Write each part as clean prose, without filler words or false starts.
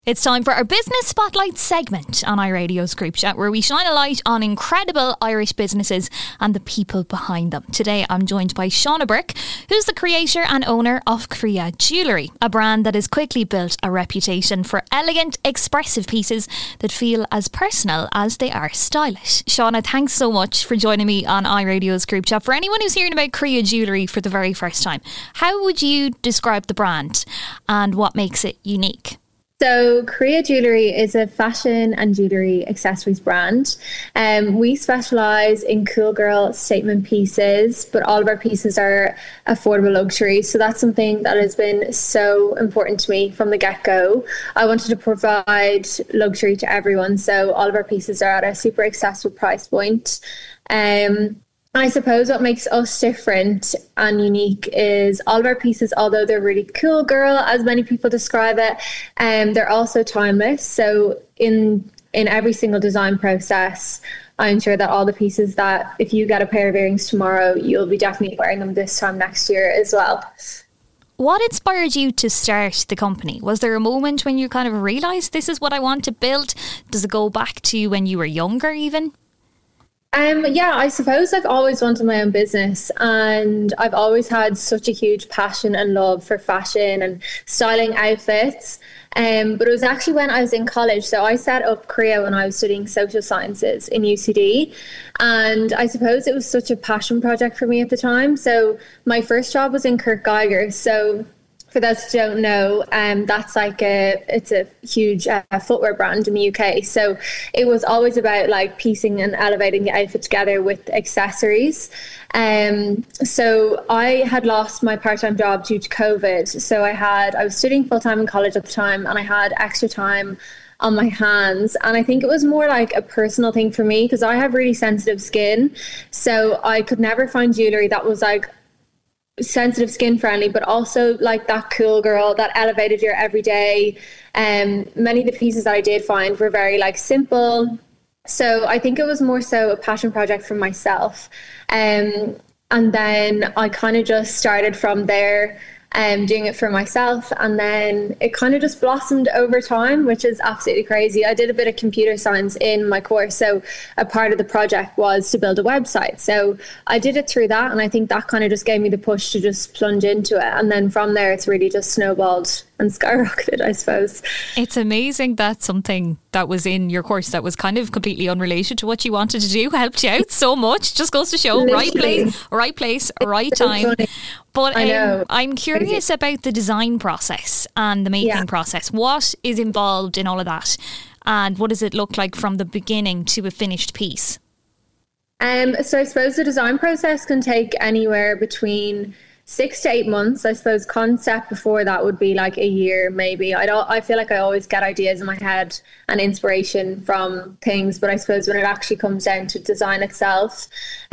It's time for our Business Spotlight segment on iRadio's Group Chat, where we shine a light on incredible Irish businesses and the people behind them. Today, I'm joined by Shauna Burke, who's the creator and owner of Crea Jewellery, a brand that has quickly built a reputation for elegant, expressive pieces that feel as personal as they are stylish. Shauna, thanks so much for joining me on iRadio's Group Chat. For anyone who's hearing about Crea Jewellery for the very first time, how would you describe the brand and what makes it unique? So Crea Jewellery is a fashion and jewellery accessories brand. We specialise in cool girl statement pieces, but all of our pieces are affordable luxury. So that's something that has been so important to me from the get-go. I wanted to provide luxury to everyone. So all of our pieces are at a super accessible price point. I suppose what makes us different and unique is all of our pieces, although they're really cool girl, as many people describe it, they're also timeless. So in every single design process, I ensure that all the pieces that if you get a pair of earrings tomorrow, you'll be definitely wearing them this time next year as well. What inspired you to start the company? Was there a moment when you kind of realised this is what I want to build? Does it go back to when you were younger even? Yeah, I suppose I've always wanted my own business, and I've always had such a huge passion and love for fashion and styling outfits. But it was actually when I was in college. So I set up Crea when I was studying social sciences in UCD. And I suppose it was such a passion project for me at the time. So my first job was in Kurt Geiger. So for those who don't know, that's it's a huge footwear brand in the UK. So it was always about like piecing and elevating the outfit together with accessories. So I had lost my part-time job due to COVID. So I was studying full-time in college at the time, and I had extra time on my hands. And I think it was more like a personal thing for me because I have really sensitive skin. So I could never find jewellery that was like sensitive skin friendly, but also like that cool girl that elevated your everyday. Many of the pieces that I did find were very like simple. So I think it was more so a passion project for myself. And then I kind of just started from there, doing it for myself, and then it kind of just blossomed over time, which is absolutely crazy. I did a bit of computer science in my course, so a part of the project was to build a website. So I did it through that, and I think that kind of just gave me the push to just plunge into it, and then from there it's really just snowballed and skyrocketed, I suppose. It's amazing that something that was in your course that was kind of completely unrelated to what you wanted to do helped you out so much. Just goes to show, Literally. right place, right time. So but I'm curious about the design process and the making process. What is involved in all of that? And what does it look like from the beginning to a finished piece? So I suppose the design process can take anywhere between 6 to 8 months. I suppose concept before that would be like a year, maybe. I feel like I always get ideas in my head and inspiration from things, but I suppose when it actually comes down to design itself,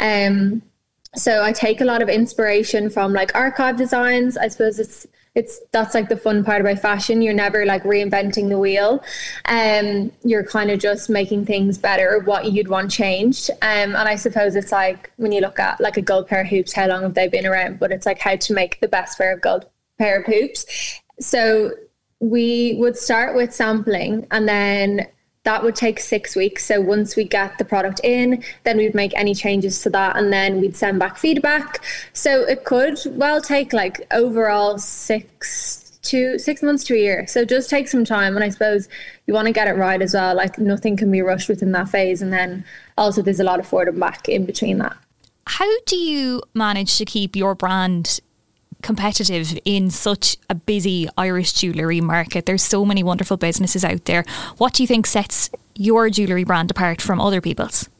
so I take a lot of inspiration from like archive designs. I suppose that's like the fun part about fashion. You're never like reinventing the wheel. You're kind of just making things better, what you'd want changed. And I suppose it's like when you look at like a gold pair of hoops, how long have they been around? But it's like how to make the best pair of hoops. So we would start with sampling, and then that would take 6 weeks. So once we get the product in, then we'd make any changes to that, and then we'd send back feedback. So it could well take like overall 6 months to a year. So it does take some time, and I suppose you want to get it right as well. Like nothing can be rushed within that phase, and then also there's a lot of forward and back in between that. How do you manage to keep your brand competitive in such a busy Irish jewellery market? There's so many wonderful businesses out there. What do you think sets your jewellery brand apart from other people's?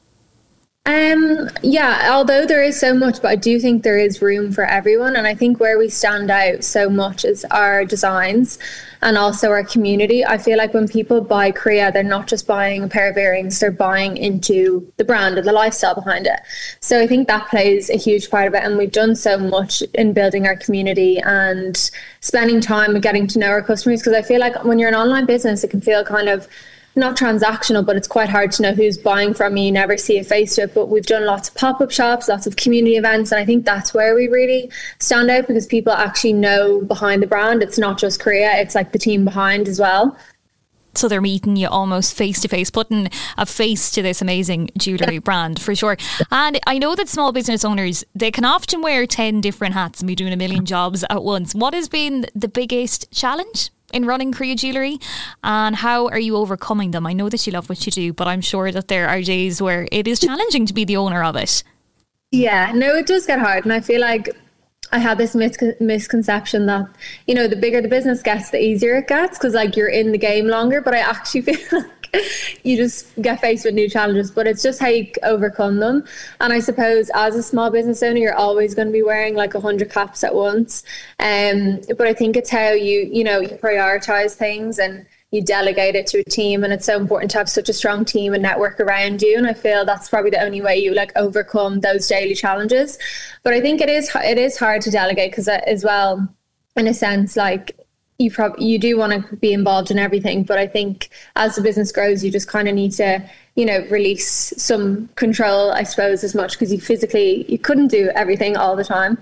Although there is so much, but I do think there is room for everyone. And I think where we stand out so much is our designs and also our community. I feel like when people buy Crea, they're not just buying a pair of earrings, they're buying into the brand and the lifestyle behind it. So I think that plays a huge part of it. And we've done so much in building our community and spending time and getting to know our customers. Because I feel like when you're an online business, it can feel kind of not transactional, but it's quite hard to know who's buying from you. You never see a face to it. But we've done lots of pop-up shops, lots of community events, and I think that's where we really stand out, because people actually know behind the brand. It's not just Crea, it's like the team behind as well. So they're meeting you almost face to face, putting a face to this amazing jewellery brand for sure. And I know that small business owners, they can often wear 10 different hats and be doing a million jobs at once. What has been the biggest challenge in running Crea Jewellery, and how are you overcoming them? I know that you love what you do, but I'm sure that there are days where it is challenging to be the owner of it. Yeah, no, it does get hard. And I feel like I had this misconception that, you know, the bigger the business gets, the easier it gets, because like you're in the game longer. But I actually feel like you just get faced with new challenges, but it's just how you overcome them. And I suppose as a small business owner, you're always going to be wearing like 100 caps at once. But I think it's how you prioritize things and you delegate it to a team. And it's so important to have such a strong team and network around you. And I feel that's probably the only way you like overcome those daily challenges. But I think it is hard to delegate, because as well, in a sense, like you do want to be involved in everything. But I think as the business grows, you just kind of need to, you know, release some control, I suppose, as much, because you couldn't do everything all the time.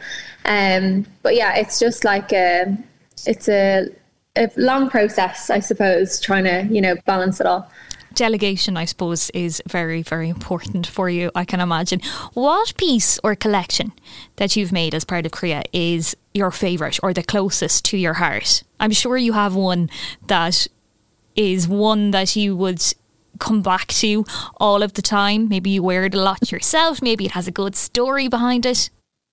But yeah, it's just like it's a long process, I suppose, trying to, you know, balance it all. Delegation, I suppose, is very, very important for you, I can imagine. What piece or collection that you've made as part of Crea is your favourite or the closest to your heart? I'm sure you have one that is one that you would come back to all of the time. Maybe you wear it a lot yourself. Maybe it has a good story behind it.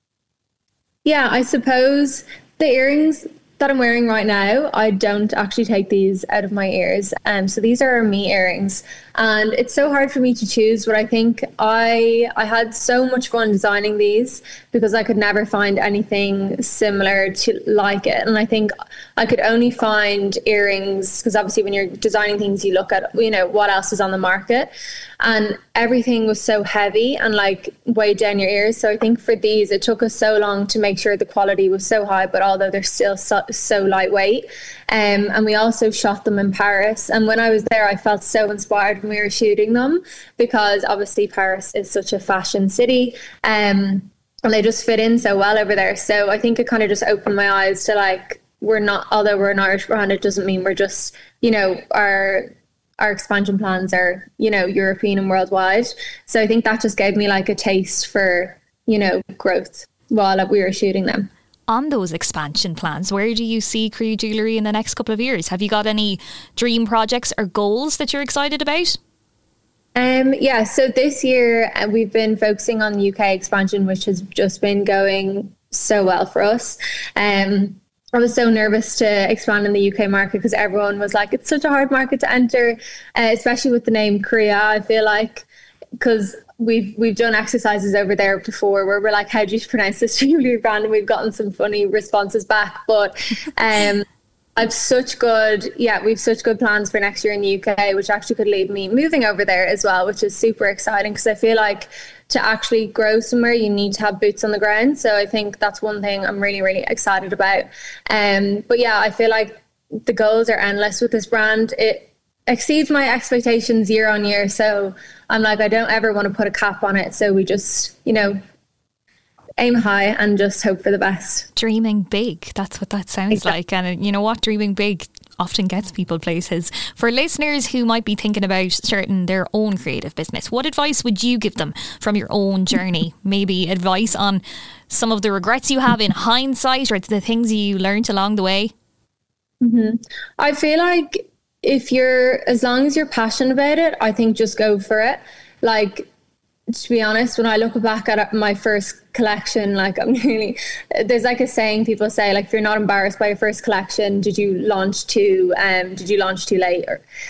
Yeah, I suppose the earrings that I'm wearing right now, I don't actually take these out of my ears. So these are me earrings, and it's so hard for me to choose, but I think I had so much fun designing these because I could never find anything similar to like it. And I think I could only find earrings, because obviously when you're designing things, you look at, you know, what else is on the market, and everything was so heavy and like weighed down your ears. So I think for these, it took us so long to make sure the quality was so high, but although they're still so lightweight. And we also shot them in Paris. And when I was there, I felt so inspired when we were shooting them, because obviously Paris is such a fashion city. And they just fit in so well over there. So I think it kind of just opened my eyes to like, although we're an Irish brand, it doesn't mean we're just, you know, our expansion plans are, you know, European and worldwide. So I think that just gave me like a taste for, you know, growth while we were shooting them. On those expansion plans, where do you see Crea Jewellery in the next couple of years? Have you got any dream projects or goals that you're excited about? Yeah, so this year we've been focusing on the UK expansion, which has just been going so well for us. I was so nervous to expand in the UK market because everyone was like, it's such a hard market to enter, especially with the name Crea. I feel like, because we've done exercises over there before where we're like, how do you pronounce this jewellery brand? And we've gotten some funny responses back. But we've such good plans for next year in the UK, which actually could lead me moving over there as well, which is super exciting, because I feel like to actually grow somewhere, you need to have boots on the ground. So I think that's one thing I'm really, really excited about. But yeah, I feel like the goals are endless with this brand. It exceeds my expectations year on year. So I'm like, I don't ever want to put a cap on it. So we just, you know, aim high and just hope for the best. Dreaming big, that's what that sounds like. And you know what, dreaming big often gets people places. For listeners who might be thinking about starting their own creative business, what advice would you give them from your own journey? Maybe advice on some of the regrets you have in hindsight, or the things you learned along the way? Mm-hmm. I feel like as long as you're passionate about it, I think just go for it. Like, to be honest, when I look back at my first collection, like there's like a saying people say, like, if you're not embarrassed by your first collection, did you launch too late?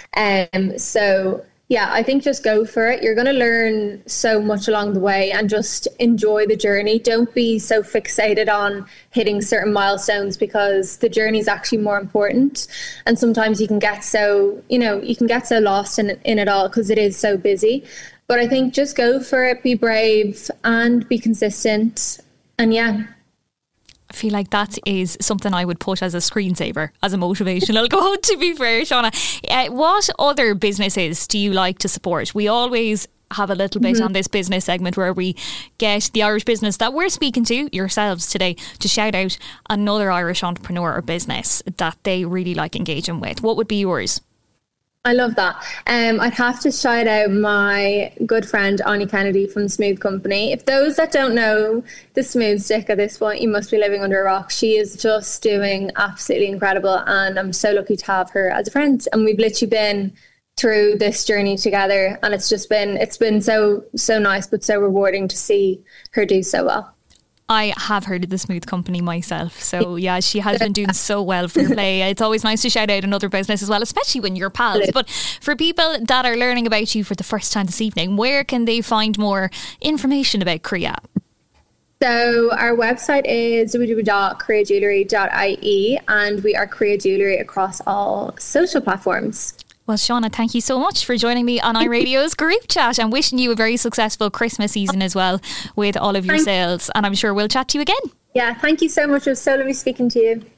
So yeah, I think just go for it. You're going to learn so much along the way, and just enjoy the journey. Don't be so fixated on hitting certain milestones, because the journey is actually more important. And sometimes you can get so lost in it all, because it is so busy. But I think just go for it, be brave and be consistent. And yeah. I feel like that is something I would put as a screensaver, as a motivational quote, to be fair, Shauna. What other businesses do you like to support? We always have a little bit on this business segment where we get the Irish business that we're speaking to, yourselves today, to shout out another Irish entrepreneur or business that they really like engaging with. What would be yours? I love that. I'd have to shout out my good friend Anya Kennedy from the Smooth Company. If those that don't know the Smooth Stick at this point, you must be living under a rock. She is just doing absolutely incredible, and I'm so lucky to have her as a friend. And we've literally been through this journey together, and it's been so nice but so rewarding to see her do so well. I have heard of the Smooth Company myself. So yeah, she has been doing so well for Play. It's always nice to shout out another business as well, especially when you're pals. But for people that are learning about you for the first time this evening, where can they find more information about Crea? So our website is www.creajewellery.ie, and we are Crea Jewellery across all social platforms. Well, Shauna, thank you so much for joining me on iRadio's group chat, and wishing you a very successful Christmas season as well with all of your sales. And I'm sure we'll chat to you again. Yeah, thank you so much. It was so lovely speaking to you.